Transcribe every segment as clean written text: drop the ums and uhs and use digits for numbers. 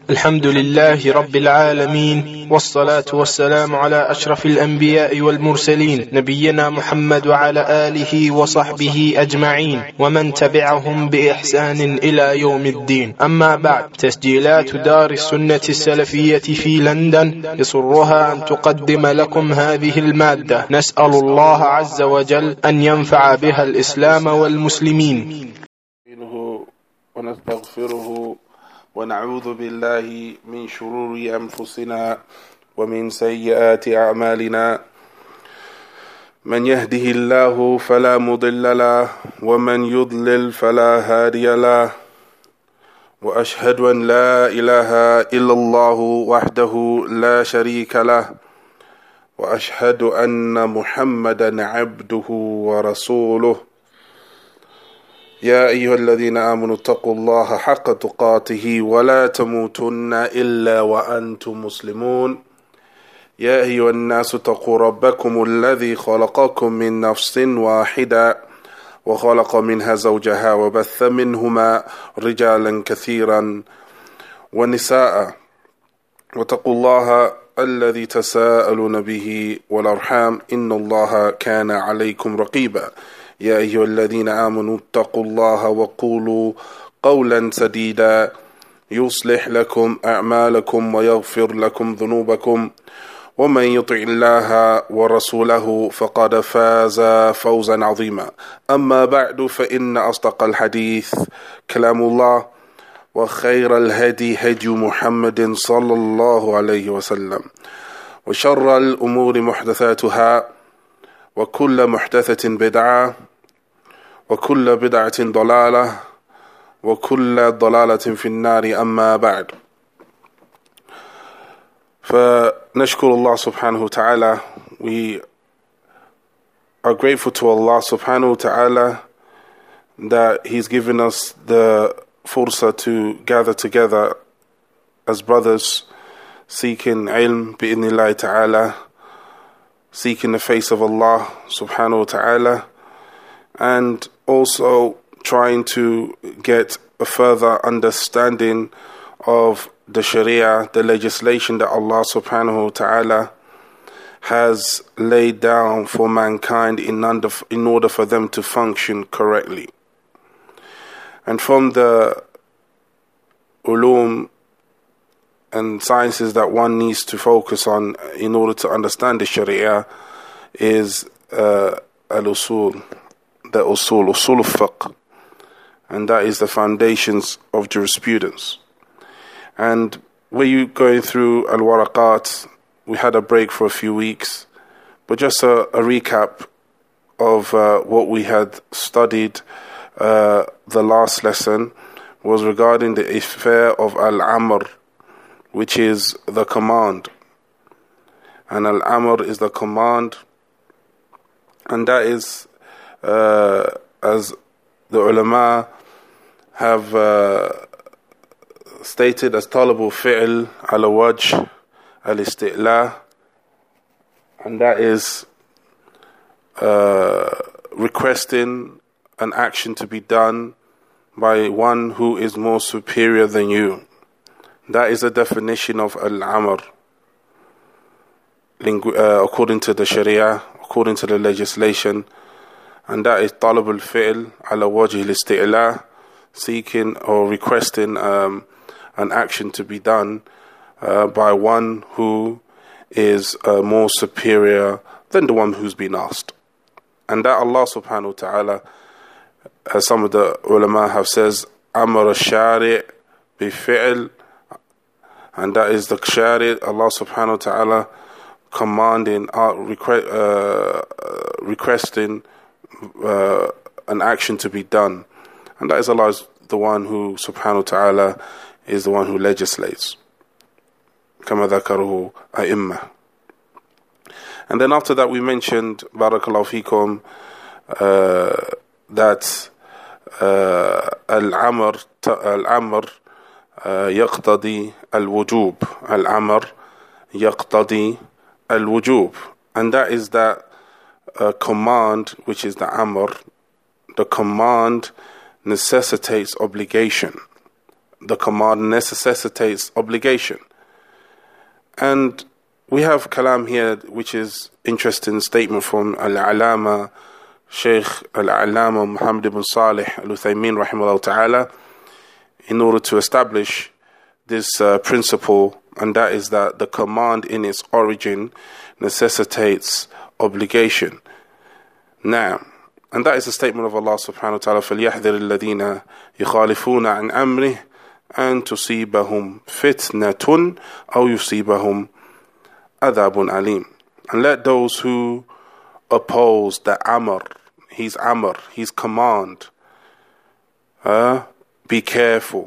الحمد لله رب العالمين، والصلاة والسلام على أشرف الأنبياء والمرسلين، نبينا محمد وعلى آله وصحبه أجمعين ومن تبعهم بإحسان إلى يوم الدين. أما بعد، تسجيلات دار السنة السلفية في لندن يسرها أن تقدم لكم هذه المادة. نسأل الله عز وجل أن ينفع بها الإسلام والمسلمين. ونستغفره ونعوذ بالله من شرور أنفسنا ومن سيئات أعمالنا. من يهده الله فلا مضل له ومن يضلل فلا هادي له، وأشهد أن لا إله إلا الله وحده لا شريك له، وأشهد أن محمدا عبده ورسوله. يا أيها الذين آمنوا اتقوا الله حق تقاته ولا تموتن إلا وأنتم مسلمون. يا أيها الناس اتقوا ربكم الذي خلقكم من نفس واحدة وخلق منها زوجها وبث منهما رجالا كثيرا ونساء، واتقوا الله الذي تساءلون به والأرحام إن الله كان عليكم رقيبا. يا أيها الذين آمنوا اتقوا الله وقولوا قولا سديدا يصلح لكم أعمالكم ويغفر لكم ذنوبكم، ومن يطع الله ورسوله فقد فاز فوزا عظيما. أما بعد، فإن أصدق الحديث كلام الله، وخير الهدي هدي محمد صلى الله عليه وسلم، وشر الأمور محدثاتها، وكل محدثة بدعة، وكل بدعة ضلالة، وكل ضلالة في النار. أما بعد، فنشكر الله subhanahu wa ta'ala. We are grateful to Allah subhanahu wa ta'ala that He's given us the fursa to gather together as brothers, seeking ilm bi'idhnillahi ta'ala, seeking the face of Allah subhanahu wa ta'ala, and also trying to get a further understanding of the Sharia, the legislation that Allah subhanahu wa ta'ala has laid down for mankind in order for them to function correctly. And from the ulum and sciences that one needs to focus on in order to understand the Sharia is al-usul, the usul al-fiqh, and that is the foundations of jurisprudence. And when you going through al-waraqat, we had a break for a few weeks, but just a recap of what we had studied. The last lesson was regarding the affair of al-amr, which is the command. And al-amr is the command, and that is as the ulama have stated as talabul fi'l ala wajh al-isti'la, and that is requesting an action to be done by one who is more superior than you. That is a definition of al-amr according to the Sharia, according to the legislation. And that is talab al-fi'l ala wajh al-isti'la, seeking or requesting an action to be done by one who is more superior than the one who's been asked. And that Allah subhanahu wa ta'ala, as some of the ulama have says, amar al-shari' bi fi'l, and that is the shari', Allah subhanahu wa ta'ala commanding, requesting an action to be done. And that is Allah is the one who subhanahu wa ta'ala is the one who legislates, kama dhakaruhu a'imma. And then after that we mentioned, barakallahu fikum, that al-amr yaqtadi al-wujub, al-amr yaqtadi al-wujub, and that is that command, which is the amr. The command necessitates obligation. the command necessitates obligation. And we have kalam here, which is interesting statement from Al-Alama, Shaykh Al-Alama Muhammad ibn Salih Al-Uthaymin rahimahullah ta'ala, in order to establish this principle, and that is that the command in its origin necessitates obligation. Now, and that is the statement of Allah subhanahu wa ta'ala, فَلْيَحْذِرِ الَّذِينَ يُخَالِفُونَ عَنْ أَمْرِهِ أَن تُصِيبَهُمْ فِتْنَةٌ أَوْ يُصِيبَهُمْ عَذَابٌ أَلِيمٌ. And let those who oppose the amr, his command, be careful,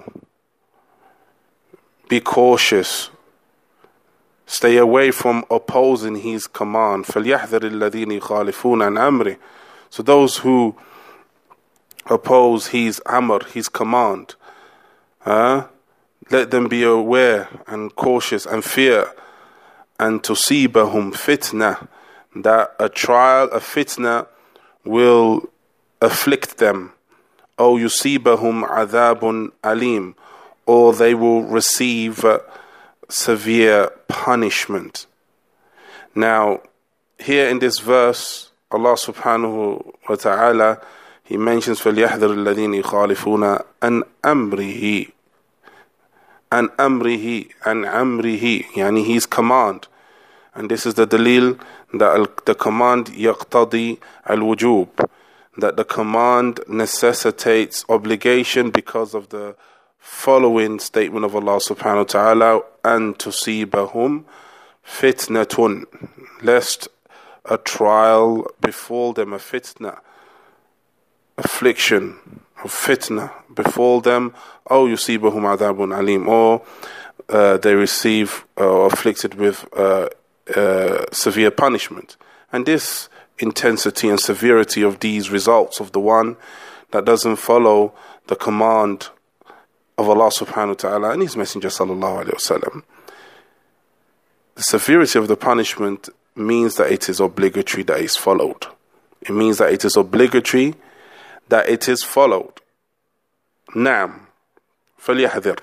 be cautious, stay away from opposing his command. فَلْيَحْذَرِ الَّذِينَ يُخَالِفُونَ عَنْ أَمْرِهِ. So those who oppose his amr, his command, let them be aware and cautious and fear, and tusibahum fitna, that a trial, a fitna, will afflict them. Or yusibahum adhabun alim, or they will receive severe punishment. Now, here in this verse, Allah subhanahu wa ta'ala, He mentions فَلْيَحْذَرِ الَّذِينَ يُخَالِفُونَ عَنْ أَمْرِهِ, عَنْ أَمْرِهِ, عَنْ أَمْرِهِ, يعني His command. And this is the dalil that the command يَقْتَضِي الْوُجُوب, that the command necessitates obligation because of the following statement of Allah subhanahu wa ta'ala, أَن تُصِيبَهُمْ فِتْنَةٌ, lest a trial befall them, a fitna, affliction, a fitna befall them, أو يصيبهم عذاب أليم, or they receive afflicted with severe punishment. And this intensity and severity of these results of the one that doesn't follow the command of Allah subhanahu wa ta'ala and His Messenger sallallahu alayhi wa sallam, the severity of the punishment means that it is obligatory that is followed. It means that it is obligatory that it is followed. Naam, فَلْيَحْذِرْ.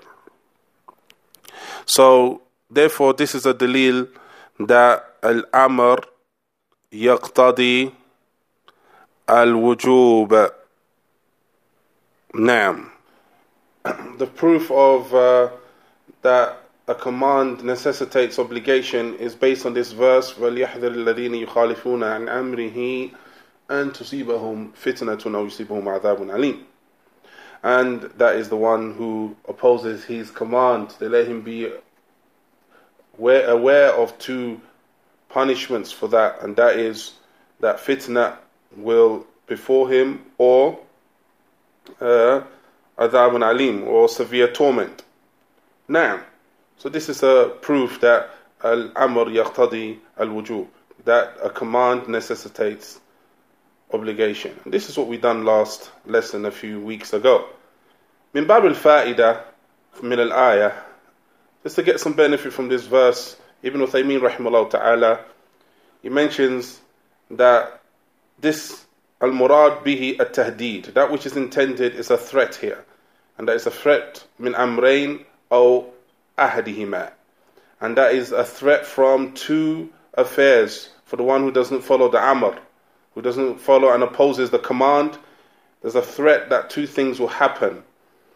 So, therefore, this is a dalil that al-amr yaqtadi al-wujub. Naam. The proof of that a command necessitates obligation is based on this verse, وَلْيَحْذَرِ الَّذِينَ يُخَالِفُونَ عَنْ أَمْرِهِ أَن تُصِيبَهُمْ فِتْنَةٌ أَوْ يُصِيبَهُمْ عَذَابٌ أَلِيمٌ. And that is the one who opposes his command. They let him be aware of two punishments for that, and that is that fitna will befall him, or adhabun alim, or severe torment. Now, so this is a proof that al-amr yaqtadi al-wujub, that a command necessitates obligation. And this is what we done last lesson a few weeks ago. Min bab al-fa'ida min al-ayah, just to get some benefit from this verse, Ibn Uthaymin rahimahullah ta'ala, he mentions that this al-murad bihi at-tahdid, that which is intended is a threat here, and that is a threat min amrayn aw ahadihima, and that is a threat from two affairs for the one who doesn't follow the amr, who doesn't follow and opposes the command. There's a threat that two things will happen,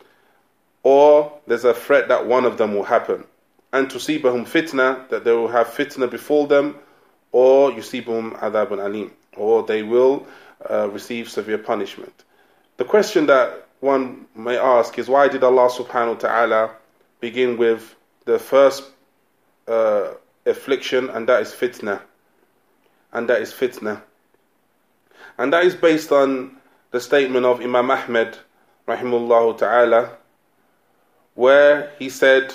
or there's a threat that one of them will happen. And tusibahum fitna, that they will have fitna befall them, or yusibahum adhabun alim, or they will receive severe punishment. The question that one may ask is, why did Allah subhanahu wa ta'ala begin with the first affliction, and that is fitna? And that is fitna. And that is based on the statement of Imam Ahmed rahimahullah ta'ala, where he said,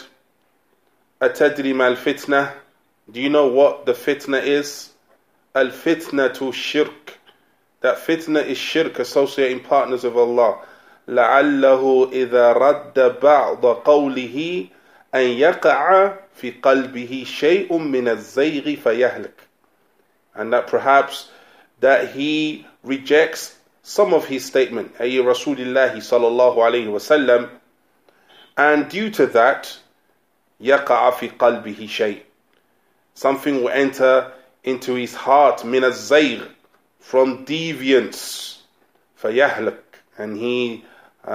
Atadri ma al-fitna, do you know what the fitna is? Al-fitna to shirk. That fitna is shirk, associating partners of Allah. لَعَلَّهُ إِذَا رَدَّ بَعْضَ قَوْلِهِ أَنْ يَقَعَ فِي قَلْبِهِ شَيْءٌ مِّنَ الزَّيْغِ فَيَهْلِكَ. And that perhaps that he rejects some of his statement, ay Rasulullah sallallahu alayhi wa sallam, And due to that, يَقَعَ فِي قَلْبِهِ شَيْءٍ, something will enter into his heart, مِنَ الزَّيْغِ, from deviance, فَيَهْلَكْ, and he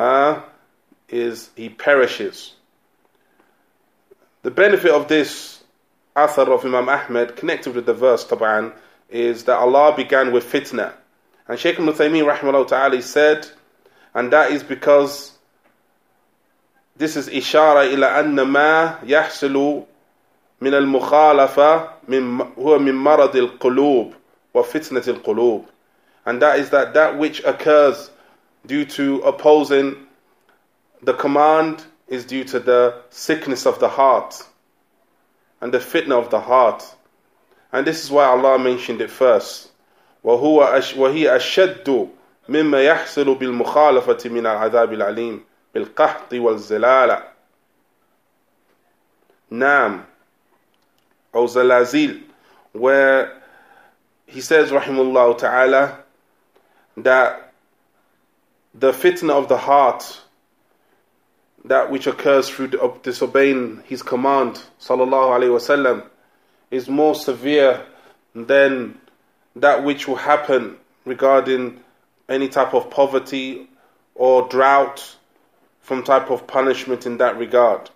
perishes. The benefit of this athar of Imam Ahmed, connected with the verse, taban, is that Allah began with fitna. And Shaykh Ibn Uthaymeen rahimahullah ta'ala said, and that is because this is ishara ila anna ma yahsulu min al-mukhalafa huwa min marad al-qulub wa fitnat al-qulub. And that is that which occurs due to opposing the command is due to the sickness of the heart and the fitna of the heart. And this is why Allah mentioned it first. وَهِيَ أَشَدُّ مِمَّا يَحْصِلُ بِالْمُخَالَفَةِ مِنَ الْعَذَابِ الْعَلِيمِ بِالْقَحْطِ وَالزِّلَالَةِ. Naam, or Zalazil, where he says, rahimahullah ta'ala, that the fitna of the heart, that which occurs through disobeying his command, sallallahu alayhi wasallam, is more severe than that which will happen regarding any type of poverty or drought, from type of punishment in that regard.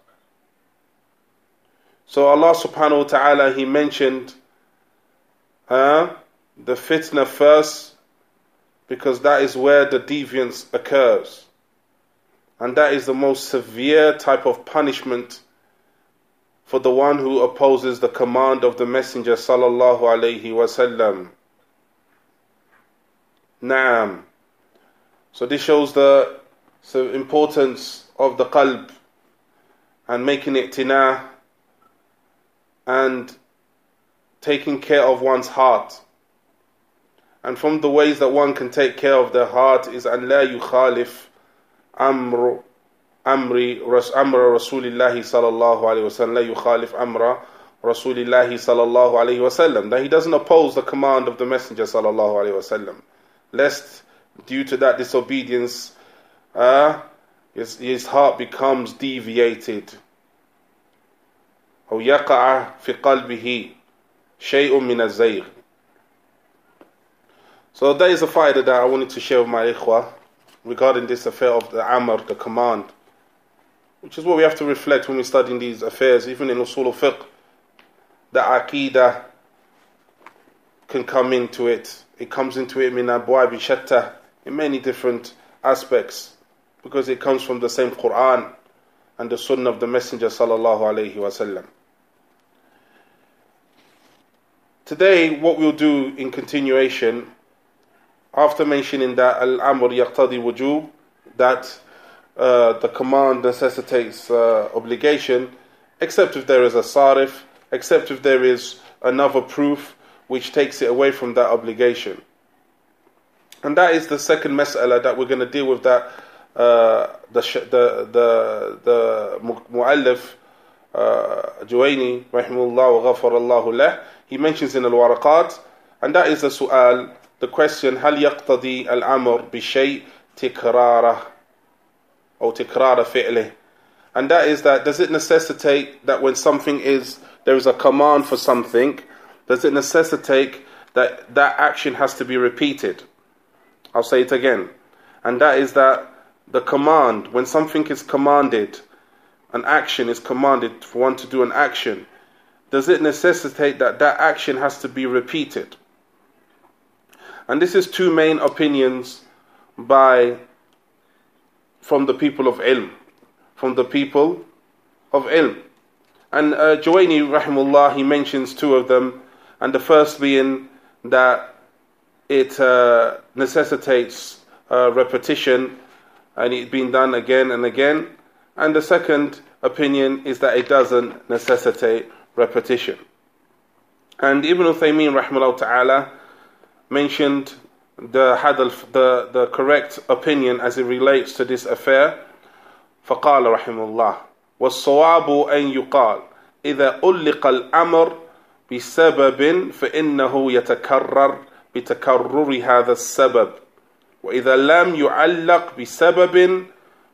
So Allah subhanahu wa ta'ala, He mentioned the fitna first, because that is where the deviance occurs. And that is the most severe type of punishment for the one who opposes the command of the Messenger sallallahu alayhi wasallam. Naam. So this shows the importance of the qalb and making iqtina and taking care of one's heart. And from the ways that one can take care of their heart is an la yukhalif amra rasulillahi sallallahu alayhi wasallam, la yukhalif amra rasulillahi sallallahu alayhi wasallam, that he doesn't oppose the command of the Messenger sallallahu alayhi wasallam, lest due to that disobedience his heart becomes deviated. أو يقع في قلبه شيء من الزيغ. So that is a faida that I wanted to share with my ikhwah regarding this affair of the amr, the command, which is what we have to reflect when we're studying these affairs, even in usul al-fiqh. The aqidah can come into it. It comes into it min abwab shatta, in many different aspects, because it comes from the same Quran and the Sunnah of the Messenger sallallahu alayhi wasallam. Today, what we'll do in continuation, after mentioning that al-amr yaqtadi wujub, that the command necessitates obligation, except if there is a sarif, except if there is another proof which takes it away from that obligation. And that is the second mas'ala that we're going to deal with, that the mu'allif Juwayni rahimahullah wa ghafarallahu lah, he mentions in al-waraqat, and that is the su'al, the question, هل يقتضي الأمر بشيء تكراره أو تكرار فعله, and that is that, does it necessitate that when something there is a command for something, does it necessitate that that action has to be repeated? I'll say it again. And that is that the command, when something is commanded, an action is commanded for one to do an action, does it necessitate that that action has to be repeated? And this is two main opinions from the people of ilm. From the people of ilm. And Juwayni rahimullah, he mentions two of them, and the first being that it necessitates repetition and it being done again and again, and the second opinion is that it doesn't necessitate repetition. And Ibn Uthaymeen rahimahullah ta'ala mentioned the correct opinion as it relates to this affair. فقال رحمه الله والصواب أن يقال إذا أُلِّقَ الأمر بسبب فإنه يتكرر بتكرر هذا السبب، وإذا لم يعلق بسبب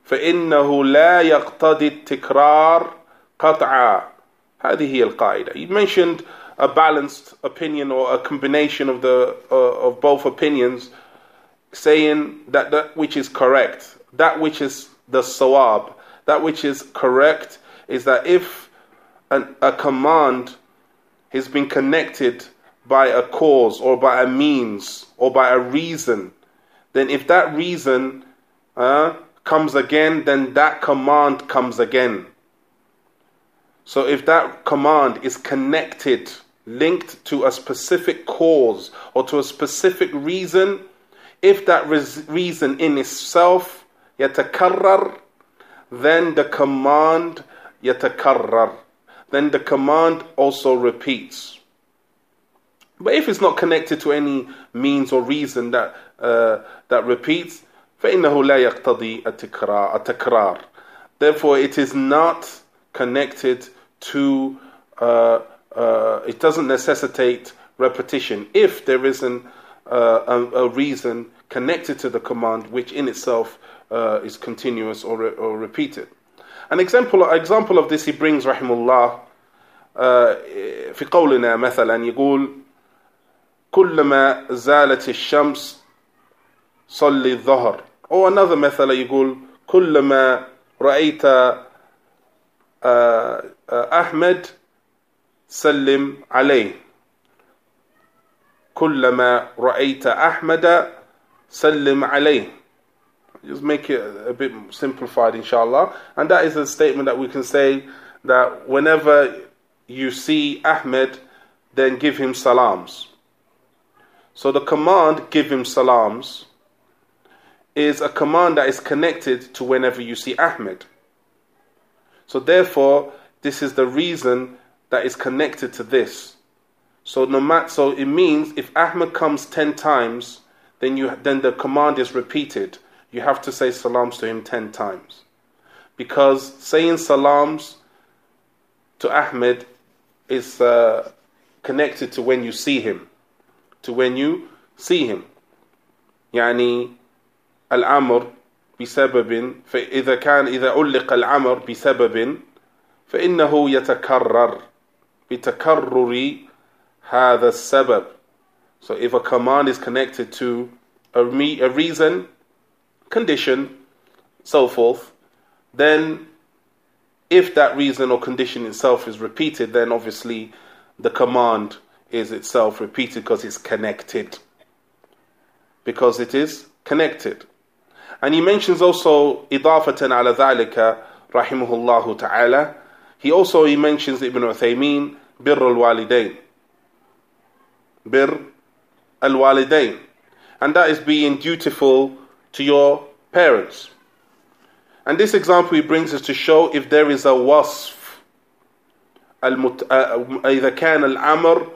فإنه لا يقتضي التكرار قطعا. هذه هي القاعدة. He mentioned a balanced opinion or a combination of both opinions, saying that that which is correct, that which is the sawab, that which is correct is that if a command has been connected by a cause or by a means or by a reason, then if that reason comes again, then that command comes again. So if that command is connected, linked to a specific cause or to a specific reason, if that reason in itself yatakarrar, then the command yatakarrar, then the command also repeats. But if it's not connected to any means or reason that repeats, فإنه لا يقتضي التكرار. Therefore, it is not connected to, it doesn't necessitate repetition if there isn't a reason connected to the command which in itself is continuous or repeated. An example of this he brings رحمه الله في قولنا مثلا يقول كلما زالت الشمس صلي الظهر. Or another مثلا يقول كلما رأيت أحمد سلم عليه. كلما رأيت أحمد سلم عليه. Just make it a bit simplified, inshallah. And that is a statement that we can say that whenever you see Ahmed, then give him salams. So the command, give him salams, is a command that is connected to whenever you see Ahmed. So therefore, this is the reason that is connected to this. So it means if Ahmed comes 10 times, then the command is repeated. You have to say salams to him 10 times. Because saying salams to Ahmed is connected to when you see him. يعني الأمر بسبب إذا علق الأمر بسبب فإنه يتكرر بتكرر هذا السبب. So if a command is connected to a reason, condition, so forth, then if that reason or condition itself is repeated, then obviously the command is itself repeated because it's connected. Because it is connected. And he mentions also إضافة على ذلك رحمه الله تعالى. He mentions Ibn Uthaymin بر الوالدين. بر الوالدين. And that is being dutiful to your parents. And this example he brings us to show if there is a wasf إذا كان الأمر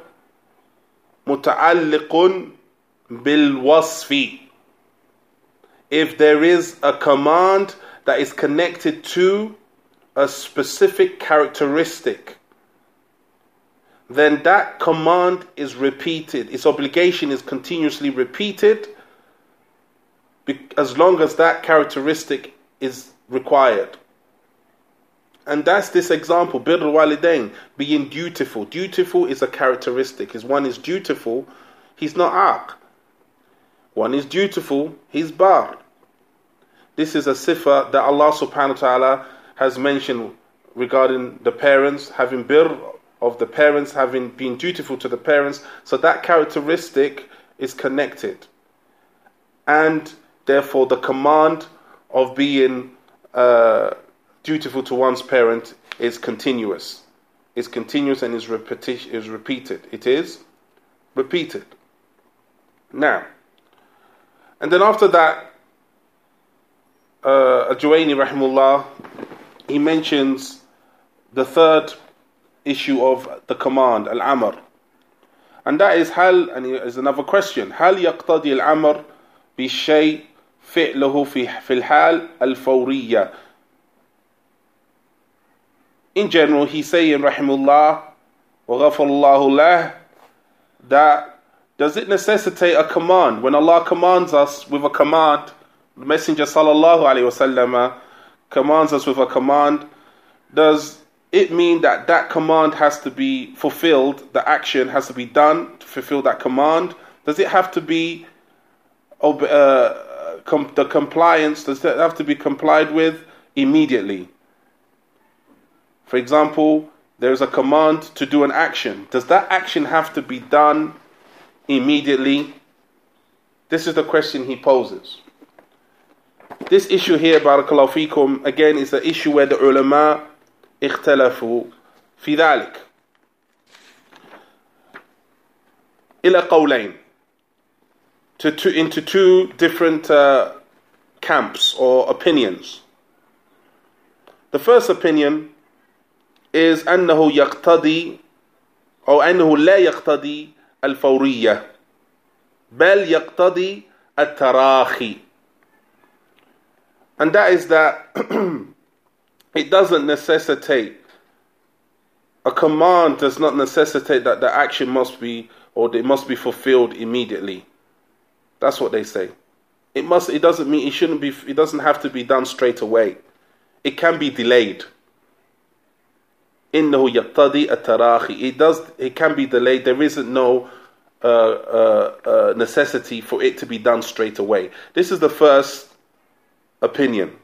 متعلق بالوصف. If there is a command that is connected to a specific characteristic, then that command is repeated. Its obligation is continuously repeated as long as that characteristic is required. And that's this example, birr walidain, being dutiful. Dutiful is a characteristic. If one is dutiful, he's not aq. One is dutiful, he's bar. This is a sifa that Allah subhanahu wa ta'ala has mentioned regarding the parents, having birr of the parents, having been dutiful to the parents. So that characteristic is connected. And therefore the command of being dutiful to one's parent is continuous. It's continuous and is repeated. It is repeated. Now, and then after that, Al-Juwayni rahimullah, he mentions the third issue of the command, al-amr. And that is and is another question. هل يقتضي الأمر بالشيء فعله في الحال الفورية. In general, he's saying, rahimullah, وغفر الله له, that does it necessitate a command? When Allah commands us with a command, the Messenger sallallahu alaihi wasallam commands us with a command, does it mean that that command has to be fulfilled, the action has to be done to fulfill that command? Does it have to be the compliance, does it have to be complied with immediately? For example, there is a command to do an action. Does that action have to be done immediately? This is the question he poses. This issue here, barakallahu feekum, again is the issue where the ulama اختلفوا في ذلك إلى قولين, into two different camps or opinions. The first opinion is أنه يقتضي أو أنه لا يقتضي الفورية بل يقتضي التراخي, and that is that it doesn't necessitate, a command does not necessitate that the action must be, or it must be fulfilled immediately. That's what they say. It doesn't mean it doesn't have to be done straight away. It can be delayed. إنه يقتضي التراخي. It can be delayed. There isn't no necessity for it to be done straight away. This is the first opinion.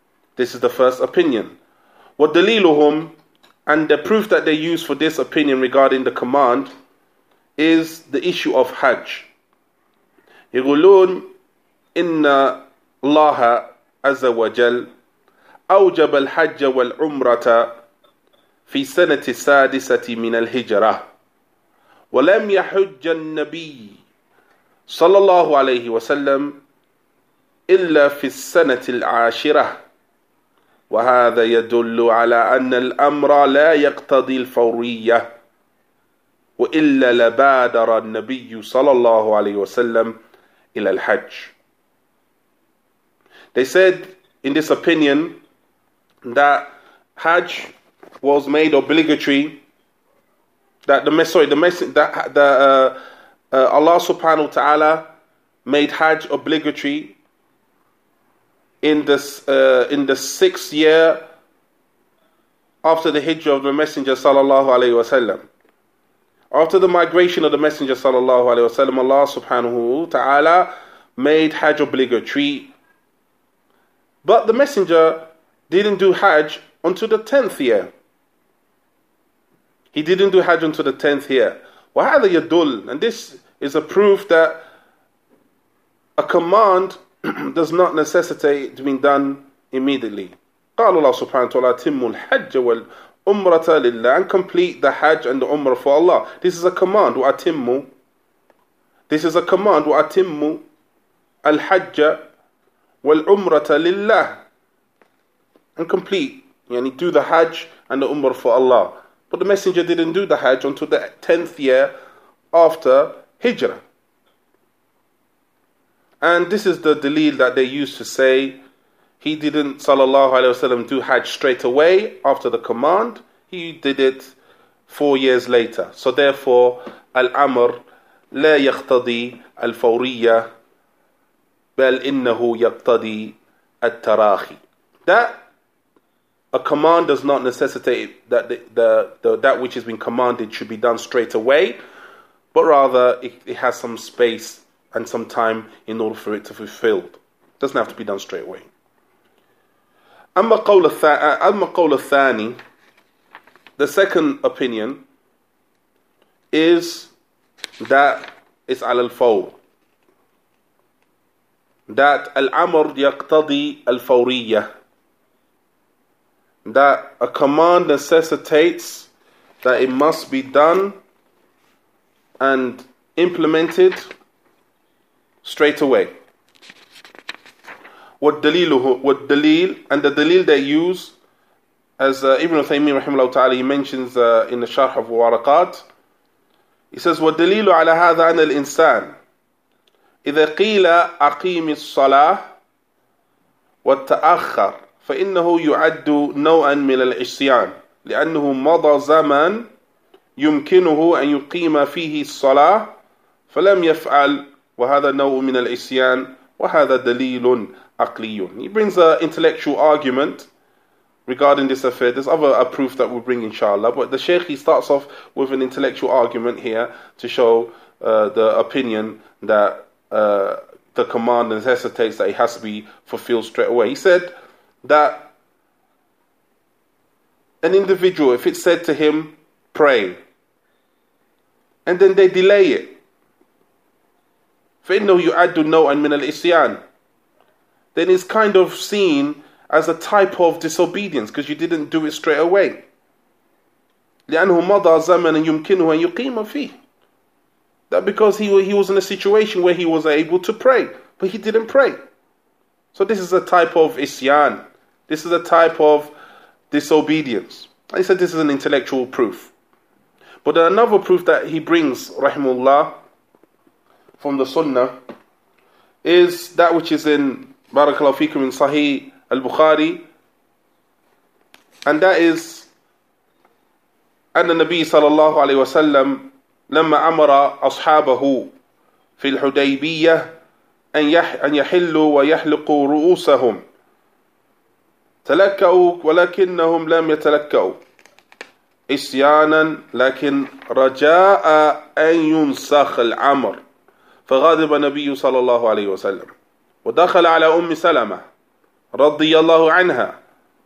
وَدَلِيلُهُمْ, and the proof that they use for this opinion regarding the command is the issue of Hajj. يقولون إن الله عز وجل أوجب الحج والعمرة في سنة السادسة من الهجرة ولم يحج النبي صلى الله عليه وسلم إلا في السنة العاشرة وهذا يدل على أن الأمر لا يقتضي الفورية وإلا لبادر النبي صلى الله عليه وسلم إلى الحج. They said in this opinion that Hajj was made obligatory, that Allah subhanahu wa ta'ala made Hajj obligatory in the 6th year after the hijrah of the Messenger sallallahu alaihi wasallam. After the migration of the Messenger sallallahu alaihi wasallam, Allah subhanahu wa ta'ala made Hajj obligatory. But the Messenger didn't do Hajj until the 10th year. He didn't do Hajj until the 10th year. وَهَذَا يَدُلُّ, and this is a proof that a command does not necessitate being done immediately. قال الله سبحانه وتعالى تِمُّ الْحَجَّ وَالْأُمْرَةَ لِلَّهِ, and complete the Hajj and the Umrah for Allah. This is a command. وَأَتِمُّ, this is a command. وَأَتِمُّ الْحَجَّ وَالْأُمْرَةَ لِلَّهِ, and complete, yani do the Hajj and the Umrah for Allah. But the Messenger didn't do the Hajj until the 10th year after Hijrah. And this is the dalil that they used to say he didn't, sallallahu alayhi wasallam, do Hajj straight away after the command. He did it 4 years later. So therefore, al-amr la yaqtadi al-fawriya bal innahu yaqtadi al-tarahi. That a command does not necessitate that that which has been commanded should be done straight away, but rather it has some space and some time in order for it to be fulfilled. It doesn't have to be done straight away. أما قول الثاني, the second opinion is that it's على الفور, that الأمر يقتضي الفورية, that a command necessitates that it must be done and implemented straight away. والدليل, and the dalil they use, as Ibn Uthaymeen rahimahullah ta'ala, he mentions in the Sharh of Waraqat, he says والدليل على هذا أن الإنسان إذا قيل أقيم الصلاة والتأخر فإنه يعد نوعا من العصيان لأنه مضى زمن يمكنه أن يقيم فيه الصلاة فلم يفعل وهذا نوع من العصيان وهذا دليل عقلي. He brings an intellectual argument regarding this affair. There's other proof that we'll bring inshallah, but the Shaykh, he starts off with an intellectual argument here to show the opinion that the command necessitates that it has to be fulfilled straight away. He said that an individual, if it's said to him, pray, and then they delay it, فإنه يعد نوعا من الإسيان, then it's kind of seen as a type of disobedience because you didn't do it straight away. لأنه مضى زمن يمكنه أن يقيم فيه. That because he was in a situation where he was able to pray, but he didn't pray. So this is a type of isyan. This is a type of disobedience. I said this is an intellectual proof. But another proof that he brings, rahimullah, from the Sunnah, is that which is in Barakallahu Fikum in Sahih al-Bukhari, and that is أن النبي صلى الله عليه وسلم لما أمر أصحابه في الحديبية أن يحلوا ويحلقوا رؤوسهم تلكأوا ولكنهم لم يتلكأوا إسيانا لكن رجاء أن ينسخ الأمر، فغضب النبي صلى الله عليه وسلم ودخل على أم سلمة رضي الله عنها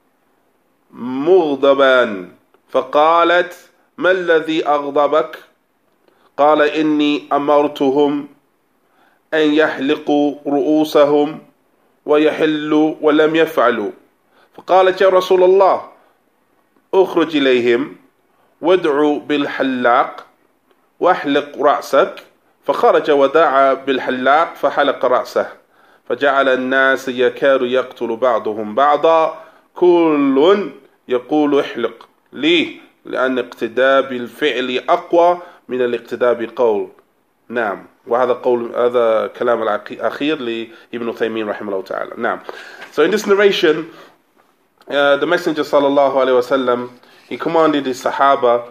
مغضبا فقالت ما الذي أغضبك؟ قال إني أمرتهم أن يحلقوا رؤوسهم ويحلوا ولم يفعلوا، فقالت يا رسول الله اخرج إليهم وادعوا بالحلاق واحلق رأسك، فخرج ودعا بالحلاق فحلق رأسه، فجعل الناس يكاد يقتل بعضهم بعضا كل يقول احلق ليه، لأن اقتداء بالفعل أقوى من الاقتداء بقول. نعم، وهذا قول هذا كلام الأخير لابن تيمية رحمه الله تعالى. نعم. So in this narration, the Messenger sallallahu alaihi wasallam, he commanded his Sahaba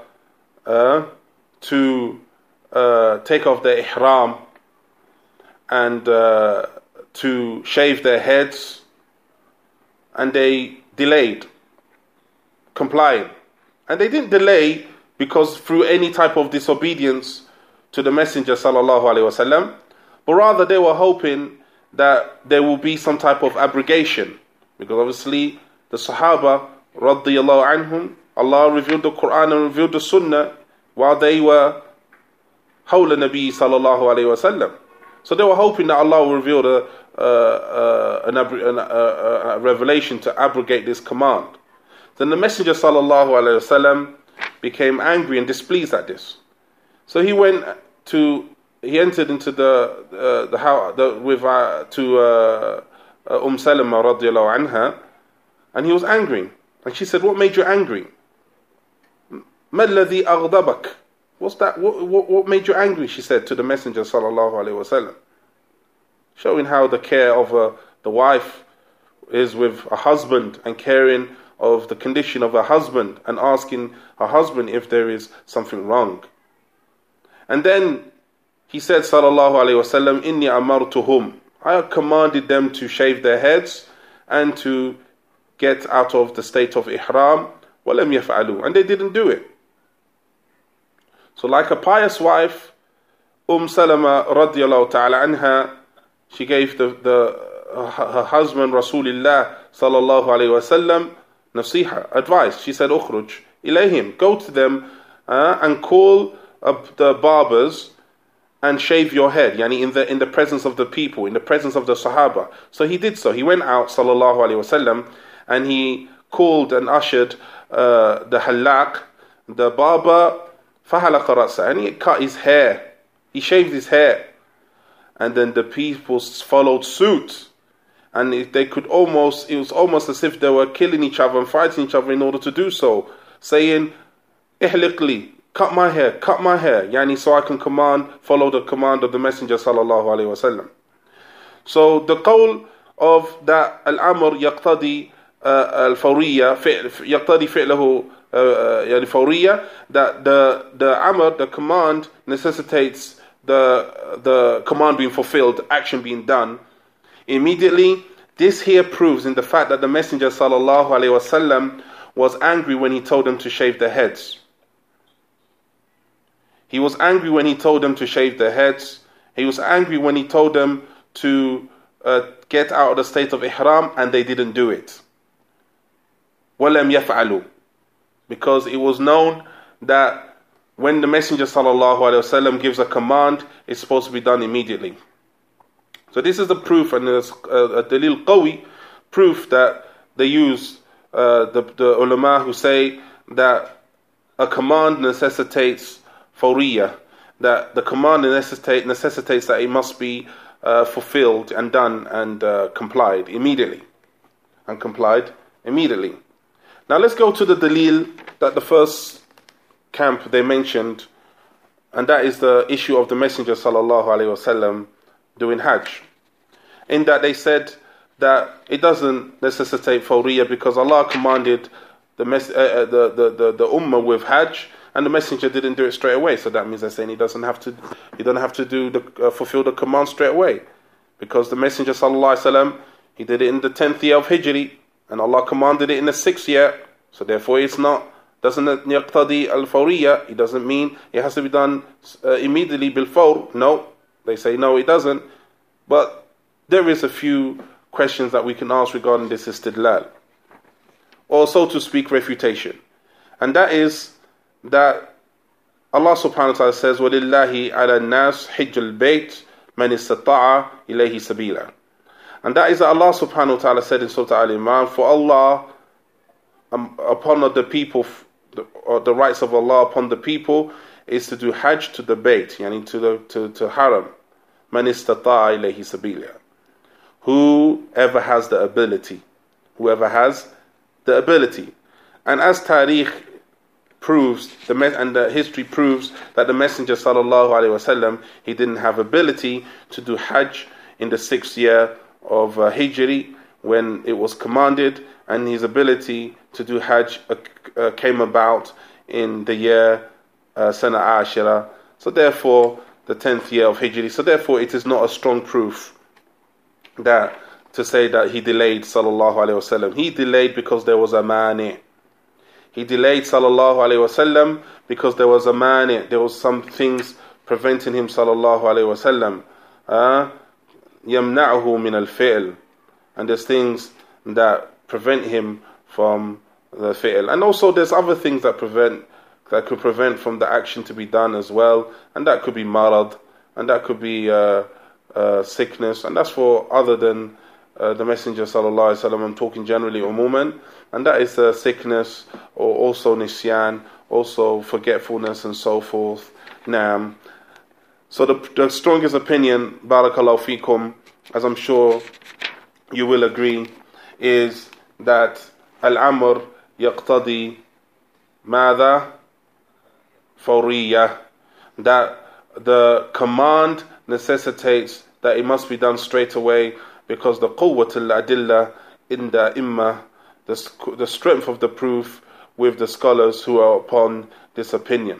to take off their ihram and to shave their heads, and they delayed complying. And they didn't delay because through any type of disobedience to the Messenger sallallahu alaihi wasallam, but rather they were hoping that there will be some type of abrogation, because obviously the Sahaba radiyallahu anhum, Allah revealed the Quran and revealed the Sunnah while they were hawla Nabi sallallahu alaihi wasallam. So they were hoping that Allah will reveal a revelation to abrogate this command. Then the Messenger sallallahu alaihi wasallam became angry and displeased at this. So he entered into the house to Salama radiyallahu anha, and he was angry. And she said, "What made you angry? ما الذي أغضبك?" What's that? What made you angry? She said to the Messenger sallallahu alaihi wasallam, showing how the care of the wife is with a husband and caring of the condition of her husband and asking her husband if there is something wrong. And then he said sallallahu alaihi wasallam, "Inni amartuhum," I commanded them to shave their heads and to get out of the state of ihram, walam yaf'alu, and they didn't do it. So like a pious wife, Salama radiyallahu ta'ala anha, she gave her husband Rasulullah sallallahu alayhi wasallam nasiha, advice. She said, "Ukhruj ilayhim," go to them and call the barbers and shave your head, yani in the presence of the people, in the presence of the Sahaba. So he did so. He went out sallallahu alayhi wasallam and he called and ushered the halaq, the barber, فَحَلَقَ رَأْسَهُ, and he cut his hair, he shaved his hair, and then the people followed suit, and it was almost as if they were killing each other and fighting each other in order to do so, saying, "Ihliq li, cut my hair, yani so I can follow the command of the Messenger sallallahu alaihi wasallam." So the qawl of that al-amr yaqtadi al-fawriya, yaqtadi fi'lahu yani fawriya, that the amr, the command, necessitates the command being fulfilled, action being done immediately, This here proves in the fact that the Messenger sallallahu alaihi wasallam was angry when he told them to shave their heads. He was angry when he told them to shave their heads. He was angry when he told them to get out of the state of ihram, and they didn't do it. وَلَمْ يَفْعَلُوا. Because it was known that when the Messenger sallallahu alaihi wasallam gives a command, it's supposed to be done immediately. So this is the proof, and there's a dalil qawi proof that they use the ulama who say that a command necessitates fawriyah, that the command necessitates that it must be fulfilled and done and complied immediately. Now let's go to the dalil that the first camp they mentioned, and that is the issue of the Messenger sallallahu alaihi wasallam doing Hajj. In that they said that it doesn't necessitate fawriyah because Allah commanded the ummah with Hajj, and the Messenger didn't do it straight away. So that means they're saying he don't have to fulfill the command straight away, because the Messenger sallallahu alaihi wasallam, he did it in the 10th year of Hijri, and Allah commanded it in the 6th year. So therefore doesn't yaqtadi al-fawriyah. It doesn't mean it has to be done immediately bil fawr. No, they say no, it doesn't. But there is a few questions that we can ask regarding this istidlal, or so to speak, refutation. And that is that Allah subhanahu wa ta'ala says, وَلِلَّهِ عَلَى النَّاسِ حِجُّ الْبَيْتِ مَنِ اسْتَطَاعَ إِلَيْهِ سَبِيلًا. And that is that Allah subhanahu wa ta'ala said in Surah Al-Imran, for Allah, upon the people, the rights of Allah upon the people is to do Hajj to the Bayt, yani to Haram. مَنِ اسْتَطَاعَ إِلَيْهِ سَبِيلًا. Whoever has the ability. And as Tariq proves, and the history proves, that the Messenger sallallahu alaihi wasallam, he didn't have ability to do Hajj in the 6th year of Hijri when it was commanded, and his ability to do Hajj came about in the year Sana Ashira, so therefore the 10th year of Hijri. So therefore it is not a strong proof that to say that he delayed sallallahu alaihi wasallam. He delayed because there was a mani. He delayed sallallahu alaihi wasallam because there was a mani. There was some things preventing him sallallahu alaihi wasallam. Yamna'uhu min al-fi'l. And there's things that prevent him from the fi'l. And also there's other things that could prevent from the action to be done as well. And that could be marad, and that could be sickness, and that's for other than the Messenger sallallahu alaihi wasallam. I'm talking generally umuman, and that is sickness, or also nisyan, also forgetfulness, and so forth. Naam. So the strongest opinion, barakallahu fikum, as I'm sure you will agree, is that al-amr yaqtadi madha fawriyah, that the command necessitates that it must be done straight away, because the quwwatul adilla in the imma, the strength of the proof with the scholars who are upon this opinion.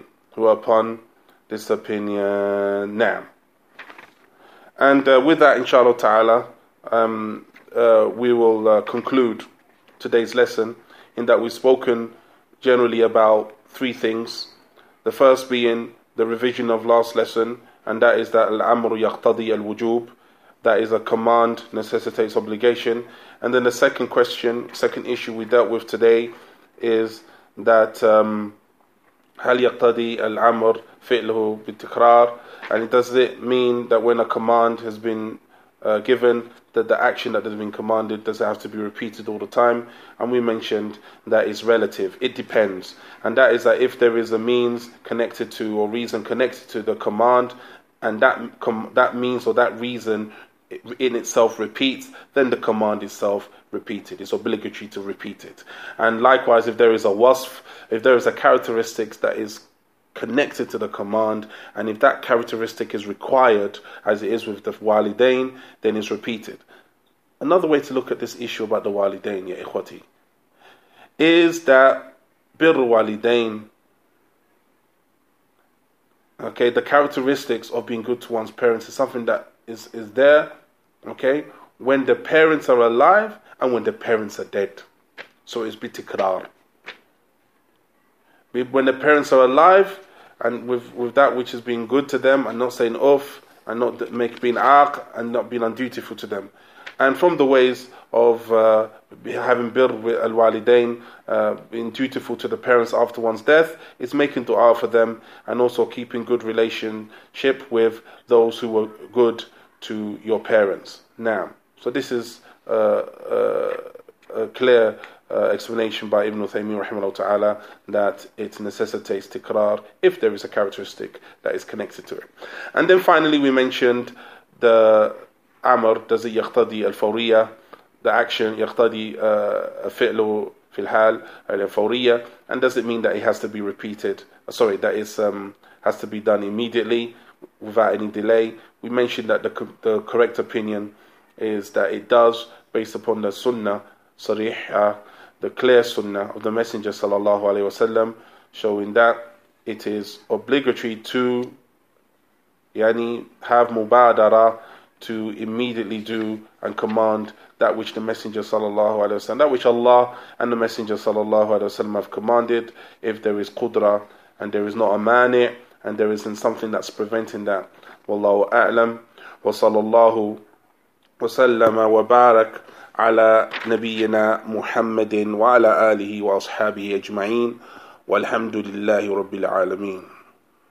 Now, and with that, inshallah ta'ala, we will conclude today's lesson, in that we've spoken generally about 3 things. The first being the revision of last lesson, and that is that al-amru yaqtadi al-wujub, that is a command necessitates obligation. And then the second issue we dealt with today is that hal yaqtadi al-amr fi'luhu bitikrar, and does it mean that when a command has been given, that the action that has been commanded, does it have to be repeated all the time? And we mentioned that is relative. It depends. And that is that if there is a means connected to, or reason connected to the command, and that means or that reason in itself repeats, then the command itself repeated. It's obligatory to repeat it. And likewise, if there is a wasf, if there is a characteristic that is connected to the command, and if that characteristic is required, as it is with the walidain, then it's repeated. Another way to look at this issue about the walidain, ya ikhwati, is that birr walidain, okay, the characteristics of being good to one's parents is something that is there, okay, when the parents are alive and when the parents are dead. So it's bitikrar. When the parents are alive, and with that which is being good to them, and not saying off, and not being aq, and not being undutiful to them. And from the ways of having birr with al-walidain, being dutiful to the parents after one's death, is making dua for them, and also keeping good relationship with those who were good to your parents. Now, so this is a clear explanation by Ibn Uthaymeen rahimahullah ta'ala that it necessitates tikrar if there is a characteristic that is connected to it. And then finally we mentioned the amr, does it yaqtadi al-fawriya, the action yaqtadi fi'lu fil hal al-fawriya, and does it mean that it has to be repeated, that is has to be done immediately without any delay. We mentioned that the correct opinion is that it does, based upon the sunnah sarih, the clear sunnah of the Messenger sallallahu alaihi wasallam, showing that it is obligatory to have mubadara, to immediately do and command that which the Messenger sallallahu alaihi wasallam, that which Allah and the Messenger sallallahu alaihi wasallam have commanded, if there is qudra and there is not a mani, and there isn't something that's preventing that. Wallahu a'lam, wa sallallahu wa sallama wa barak على نبينا محمد وعلى آله وأصحابه أجمعين والحمد لله رب العالمين.